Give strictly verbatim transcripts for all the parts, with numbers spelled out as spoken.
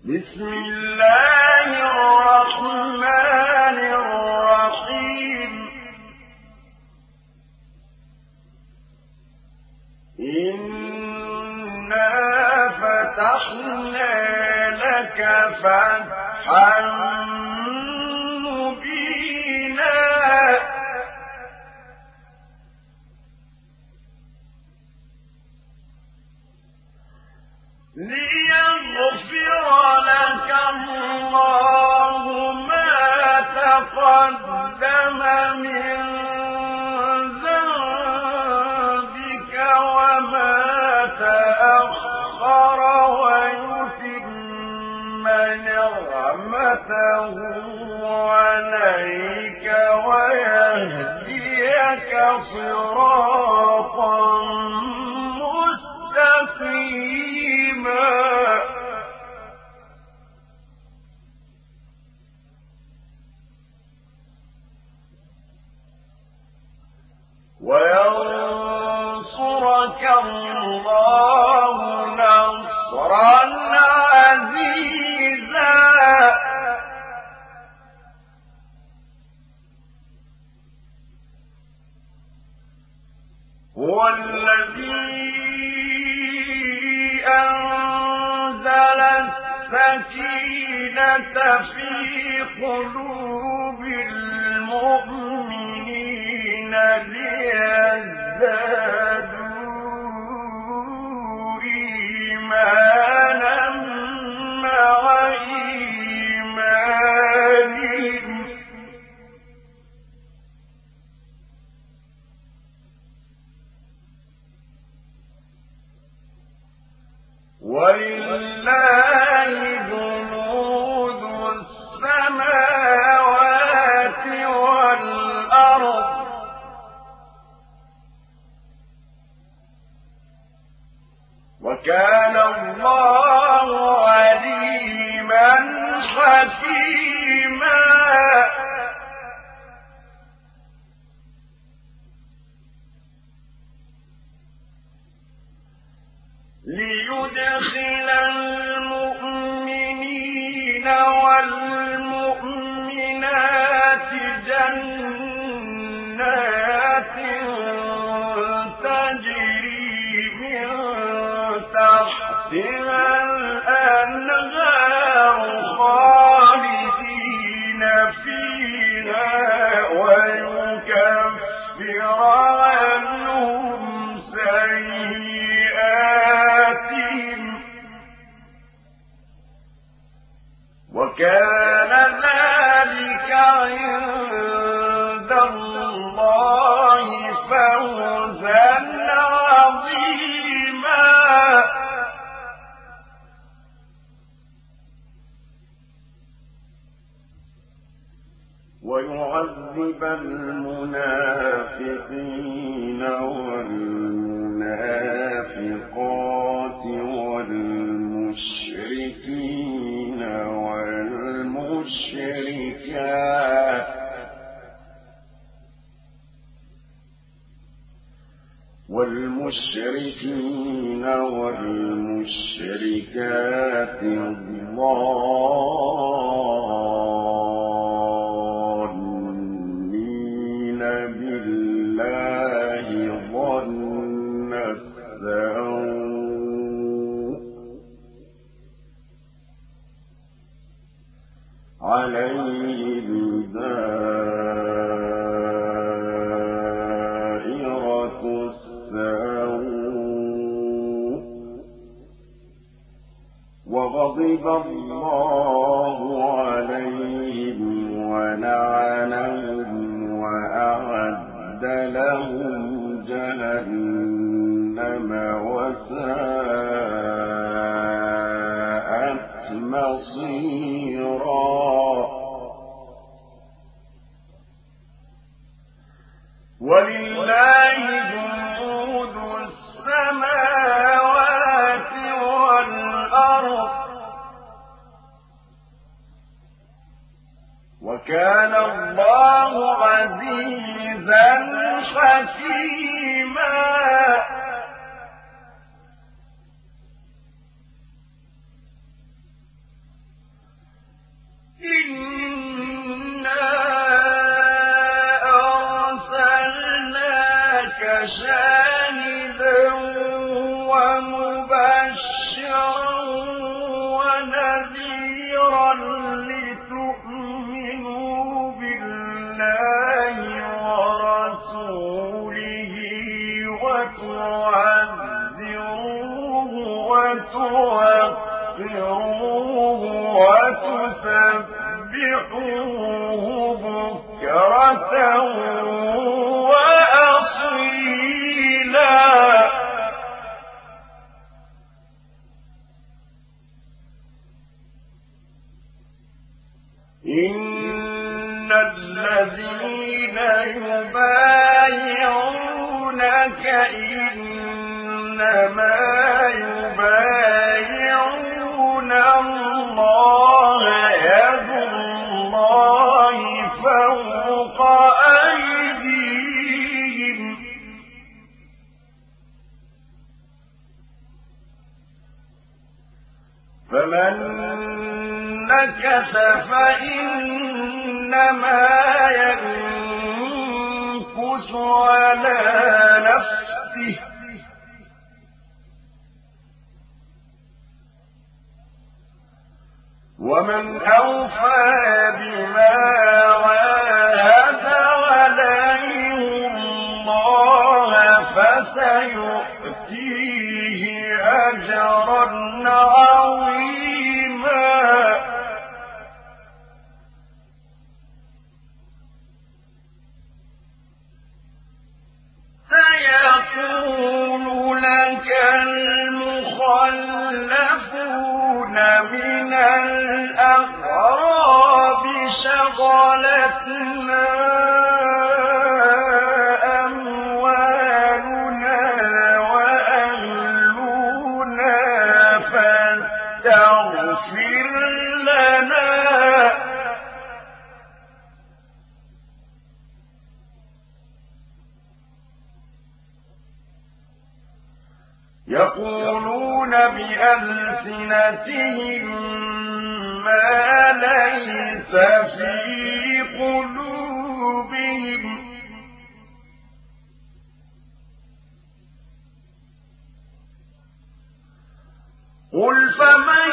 بسم الله الرحمن الرحيم إنا فتحنا لك فتحا مبينا ليغفر لك الله ما تقدم من ذنبك وما تأخر ويتم نعمته عليك ويهديك صراطا مستقيما وينصرك الله نصرا عزيزا هو الذي أنزل السكينة في قلوب المؤمنين ليزدادوا إيمانا مع إيمانهم ولله جنود السماوات والأرض وكان الله عليما حكيما ليدخل المؤمنين والمؤمنات جنات تجري من تحتها الأنهار خالدين فيها ويكفر عنهم سيئاتهم وكان ذلك عند الله فوزا عظيما ويعذب المنافقين والمنافقات والمشركين والمشركات والمشركين والمشركات الظانين بالله ظن السوء عليهم دائرة السوء وغضب الله عليهم ولعنهم وأعد لهم جهنم وساءت مصيرا ولله جنود السماوات والأرض وكان الله عزيزا حكيما شاهدا ومبشرا ونذيرا لتؤمنوا بالله ورسوله وتعزروه وتوقروه وتسبحوه بكرة وأصيلا. إن الذين يبايعونك إنما يبايعون الله يد الله فوق أيديهم فمن نكث فإنما ينكث على نفسه ومن أوفى بما عاهد عليه الله فسيؤتيه أجرا عظيما. سيقول لك المخلفون من الأعراب شغلتنا أموالنا وأهلنا فاستغفر لنا يقولون بألسنتهم ما ليس في قلوبهم قل فمن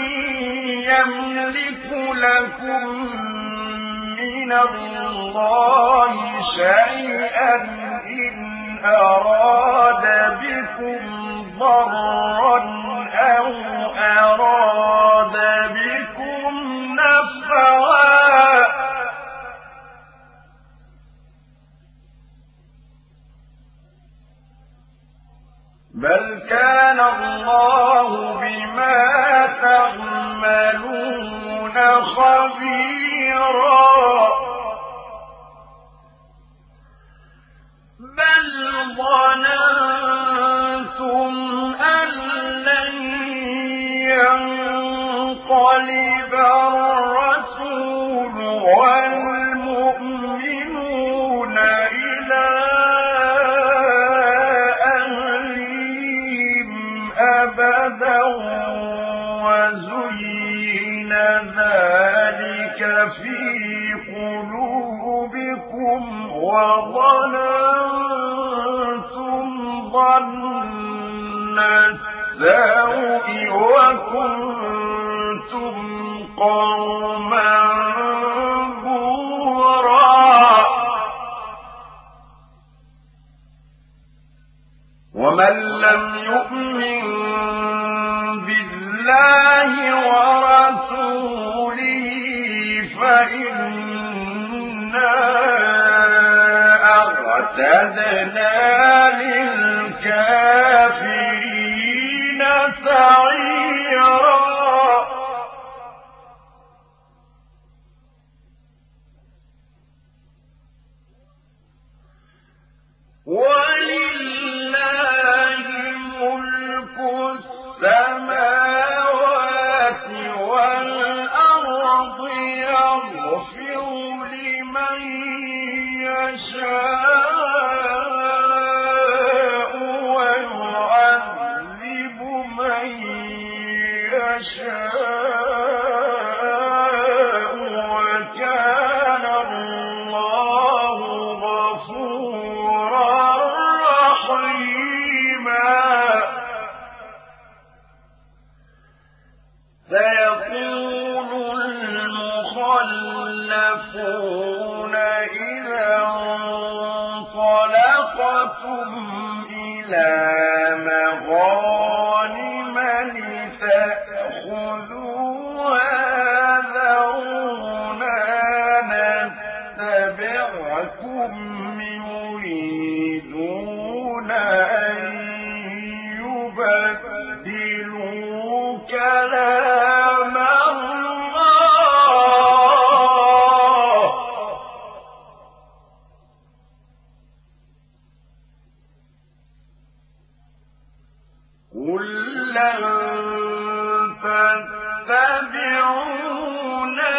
يملك لكم من الله شيئا إن أراد بكم ضرا أو أراد بكم نفعا بل كان الله بما تعملون خبيرا. بل ظننتم أن لن ينقلب الرسول والمؤمنون إلى أهلهم أبدا وزين ذلك في قلوبكم وظننتم ظن السوء وكنتم قوما بورا. ومن لم يؤمن بالله ورسوله فإنا أعتدنا للكافرين سعيرا. ولله ملك السماوات والأرض يغفر لمن يشاء ويعذب من يشاء وكان الله غفورا سيقول المخلفون إذا انطلقتم إلى مغانم لتأخذوها ذرونا نتبعكم يريدون أن يبدلوا كلام الله قل لن تتبعونا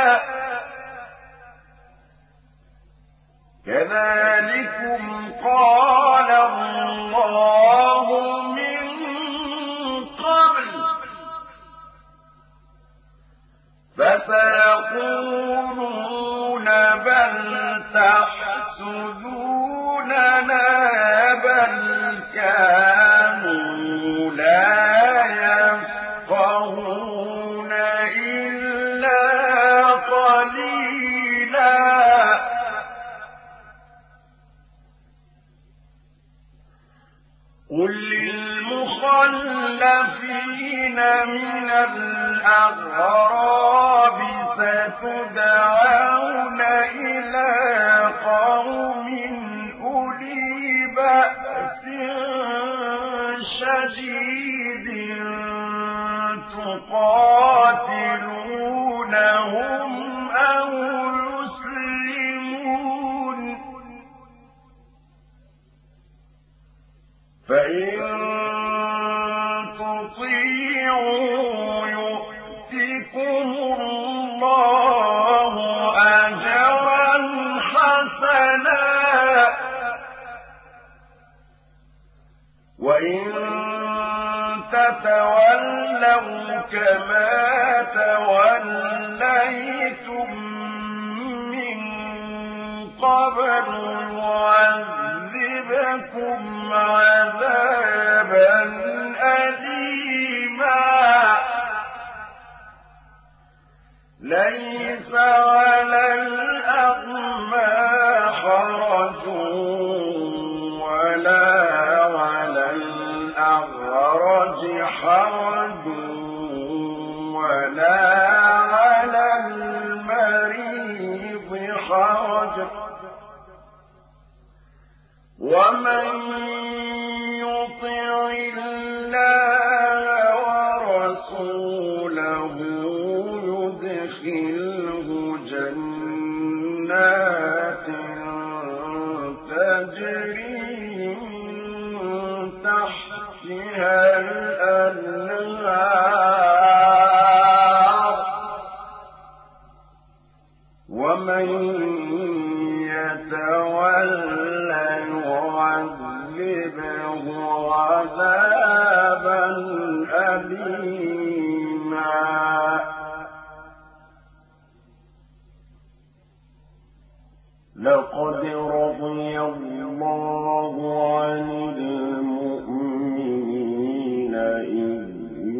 كذلكم قال الله من قبل فسيقولون بل تحسدوننا بل كانوا لا يفقهون إلا قليلا قل للمخلفين من الأعراب ستدعون إلى قوم أولي بأس شديد تقاتلونهم أو يسلمون فإن تطيعوا يؤتكم الله أجرا حسنا وإن تتولوا كما توليتم من قبل يعذبكم عذابا أليما ليس على الأعمى حرج ولا على الأعرج حرج ولا على المريض حرج ومن يطع الله ورسوله يدخله جنات تجري من تحتها الأنهار ومن يتولى يعذبه عذابا أليما لقد رضي الله عن المؤمنين إذ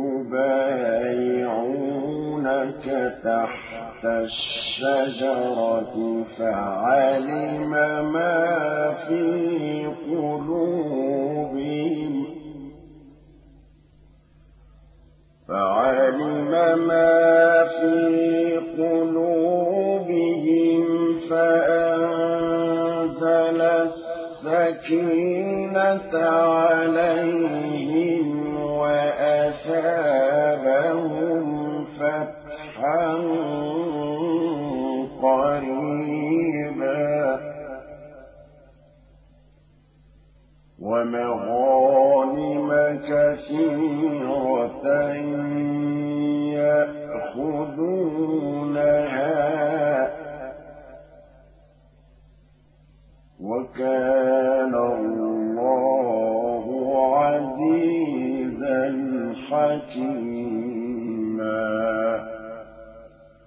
يبايعونك تحت الشجرة فعلم ما في قلوبهم فعلم ما في قلوبهم فأنزل السكينة عليهم وأثابهم فتحا قريبا ومغانم كثيرة يأخذونها وكان الله عزيزا حكيما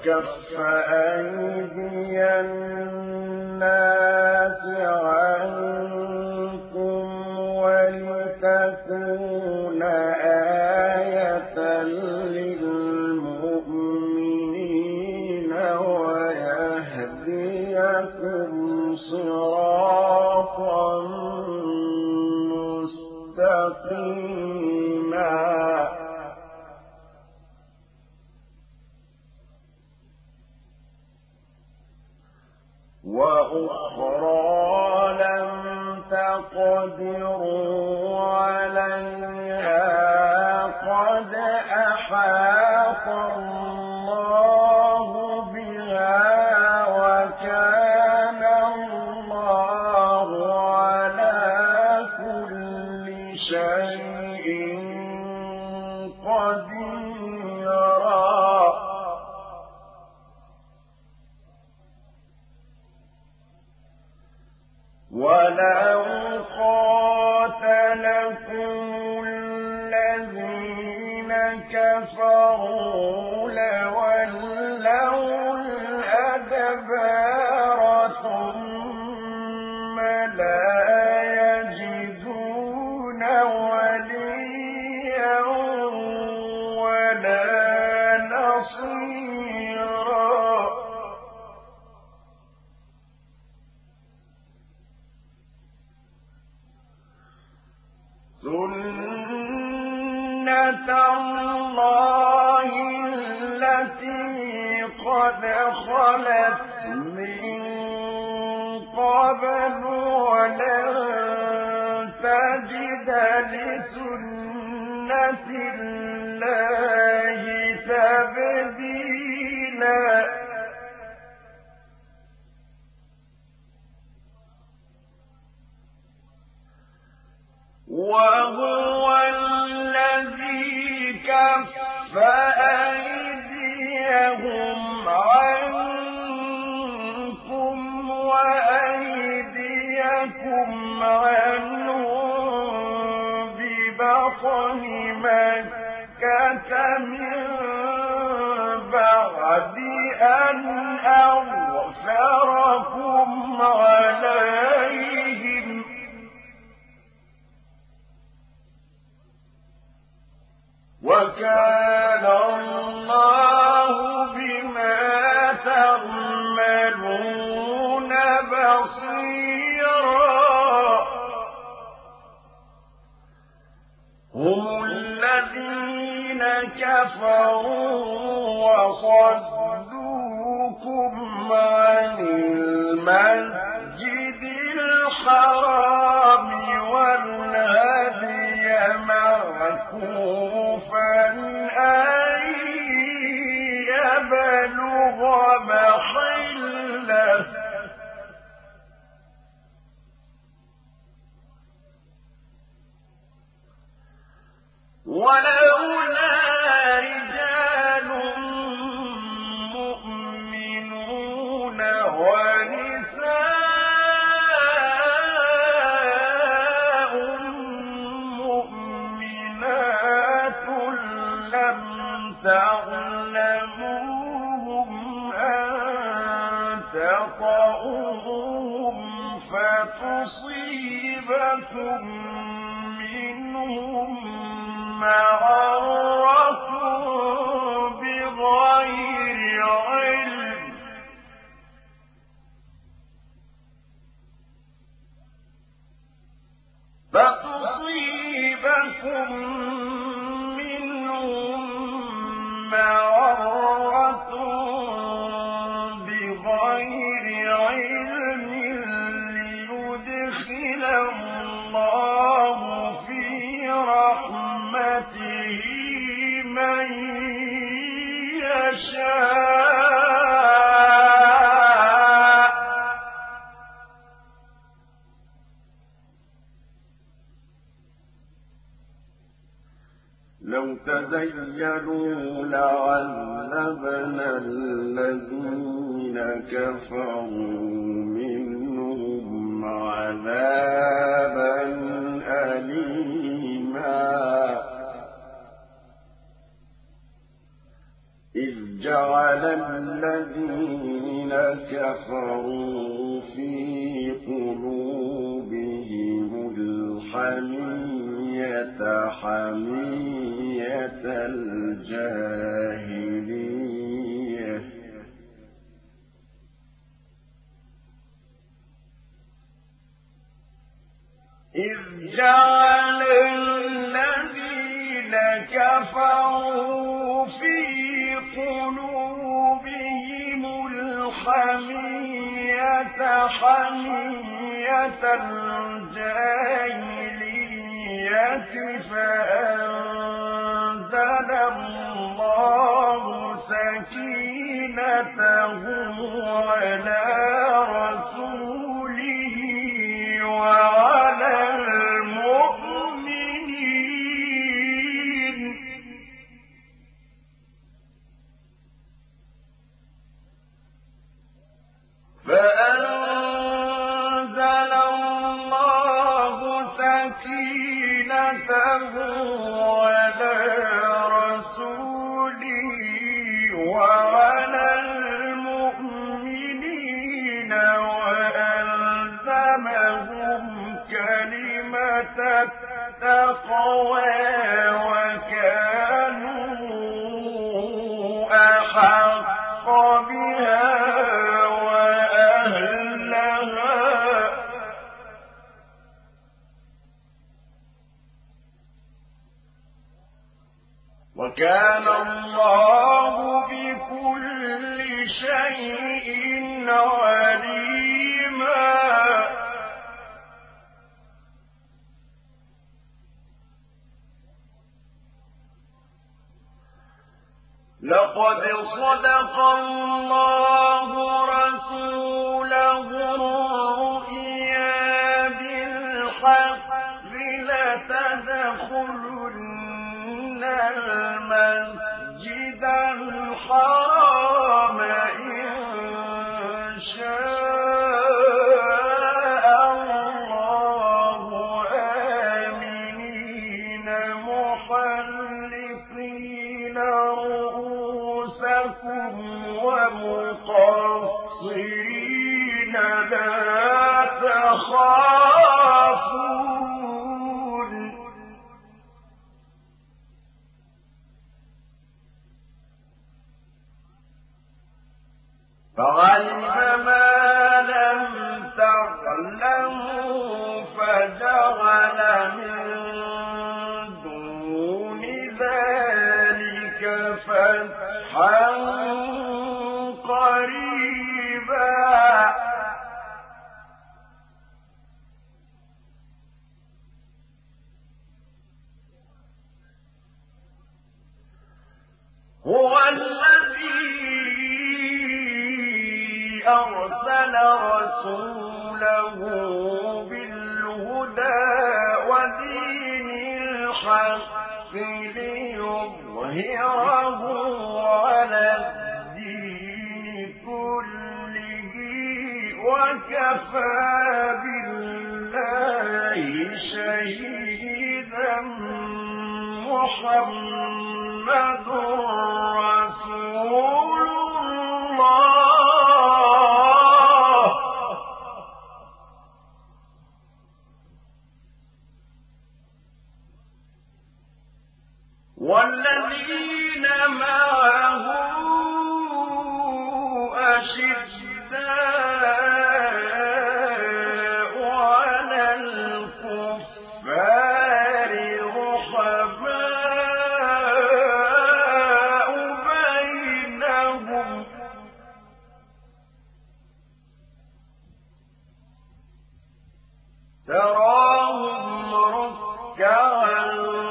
وكف أيدي الناس عنكم ولتكون آية للمؤمنين ويهديكم صراطا مستقيما وأخرى لم تقدروا عليها قد أحاط الله بها وكان الله على كل شيء قديرا ولو قاتلكم الذين كفروا لولوا الأدبار ثم لا يجدون وليا ولا نصيرا سنة الله التي قد خلت من قبل ولن تجد لسنة الله تبديلا وهو الذي كف أيديهم عنكم وأيديكم عنهم ببطن مكة من بعد أن أظفركم عليهم وكان الله بما تعملون بصيرا هم الذين كفروا وصدوكم عن المسجد الحرام والهدي معكوفا أن يبلغ محله ولولا رجال مؤمنون ونساء مؤمنات لم تعلموهم أن تطؤوهم فتصيبكم منهم معرة بغير علم فتصيبكم منهم معرة بغير علم ليدخل الله في رحمته من يشاء لو تزينوا لعذبنا الذين كفروا منهم عذابا أليما إذ جعل كفروا في قلوبهم الحمية حمية الجاهلية إذ جعل الذين كفروا في قلوبهم الحمية حمية الجاهلية فأنزل الله سكينته على رسوله وعلى المؤمنين فأنزل الله سكينته على رسوله وعلى المؤمنين وألزمهم كلمة التقوى وكانوا أحق بها وكان الله بكل شيء عليما لقد صدق الله رسوله الرؤيا بالحق لتدخلن المسجد الحرام إن شاء الله آمنين محلقين رؤوسكم ومقصرين لا تخافون فعلم ما لم تعلموا فجعل من دون ذلك فتحا قريبا هو الذي أرسل رسوله بالهدى ودين الحق ليظهره على الدين كله وكفى بالله شهيدا محمد رسول الله والذين معه أشداء على الكفار رحماء بينهم تراهم ركعا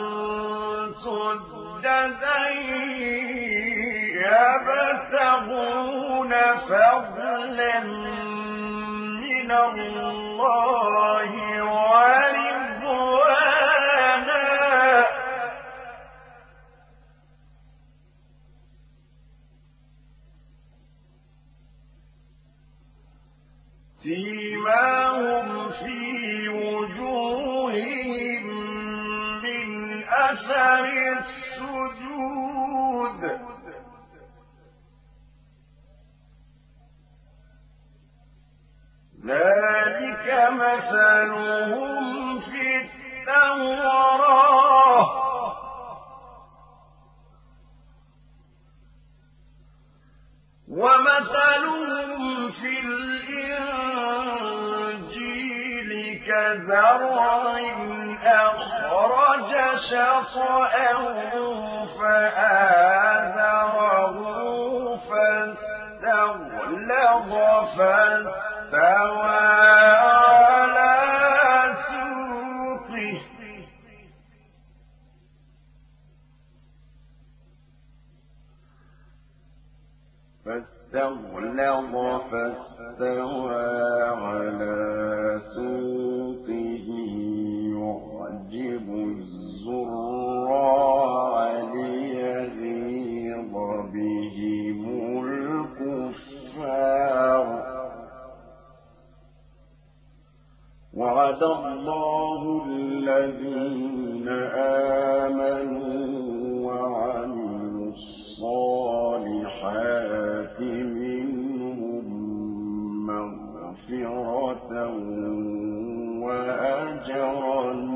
سجدا يبتغون فضلا من الله ورضوانا سيماهم في وجوههم من أثر السجود مثلهم في التوراة ومثلهم في الإنجيل كزرع أخرج شطأه فآزره فاستغلظ فاستوى على سوقه فاستغلظ فاستوى على سوقه يعجب الزراع ليغيظ بهم الكفار وعد الله الذين آمنوا وعملوا الصالحات منهم مغفرة وأجرا